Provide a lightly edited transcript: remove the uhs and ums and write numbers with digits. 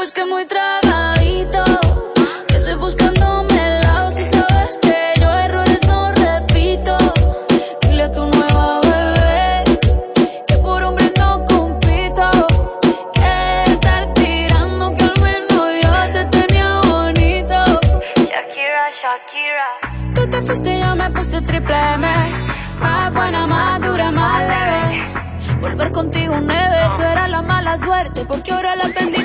pues que muy tragadito, que estoy buscándome el lado. Si sabes que yo errores no repito. Dile a tu nueva bebé que por hombre no compito. Que estar tirando, que al menos yo te tenía bonito. Shakira, Shakira. Tú te fuiste y yo me puse triple M. Más buena, más dura, más leve. Volver contigo un neve, tú eras la mala suerte, porque ahora la bendición.